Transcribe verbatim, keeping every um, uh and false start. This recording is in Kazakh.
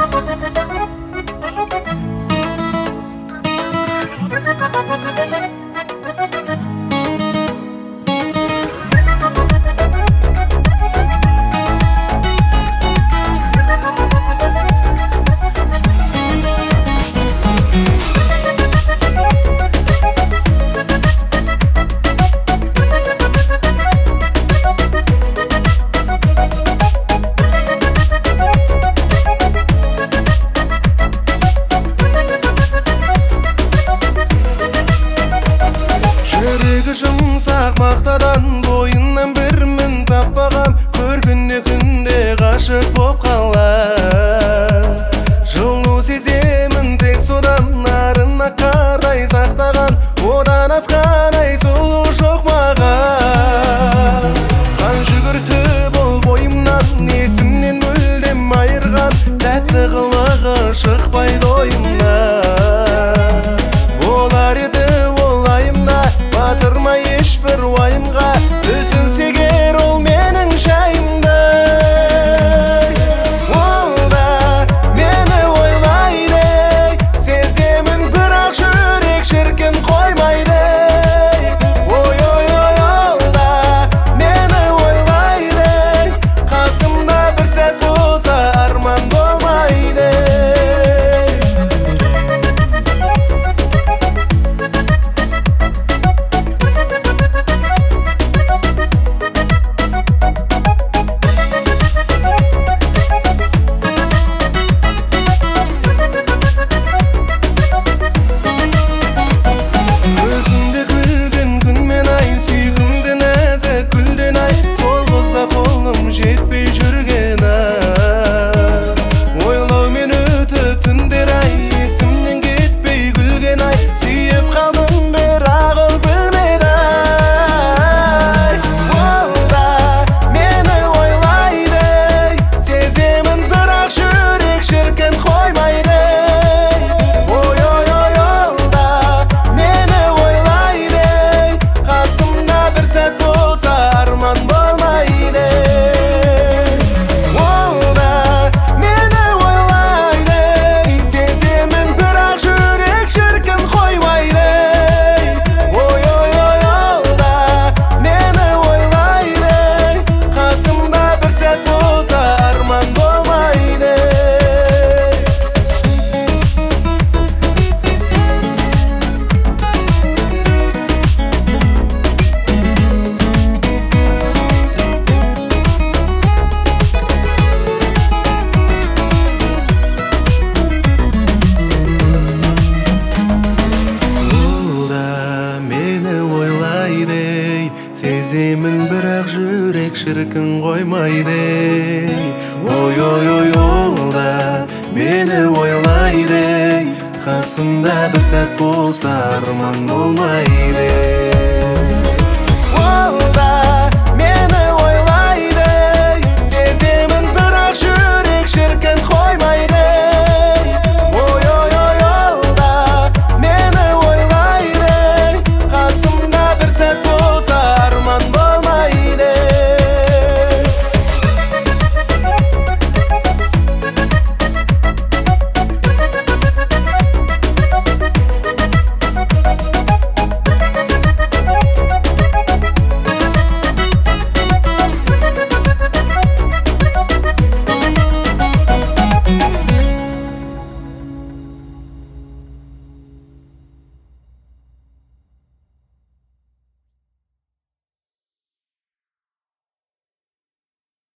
Жұмсақ мақтадан бойынан бір мін таппаған, көргенде күнде ғашық боп қалар. Жылу сеземін тек содан, нарына қарай сақтаған, одан асқан ай сұлу жоқ маған. Қан жүгіртіп ол бойымнан, есімнен мүлдем айырған, тәтті қылығы шықпайды ойымнан. Болар еді ол айымда, батырмай ешбір уайымға, үзілсе егер ол менің жайымдай. Ол да мені ойлайды, сеземін бірақ жүрек шіркін қоймайды. Ой ой ой, ол да мені ойлайды, қасымда бір сәт болса арман болмайды. Жетпей жүрген ай, ойлаумен өтіп түндер ай, есімнен кетпей күлген ай, сүйіп қалдым бірақ ол білмеді ай. Ол да мені ойлайды, сеземін бірақ жүрек шіркін қоймайды. Ой ой ой, ол да мені ойлайды, қасымда бір сәт болса арман болмайды. Сеземін бірақ жүрек шіркін қоймайды. Ой ой ой, ол да мені ойлайды, қасымда бір сәт болса арман болмайды.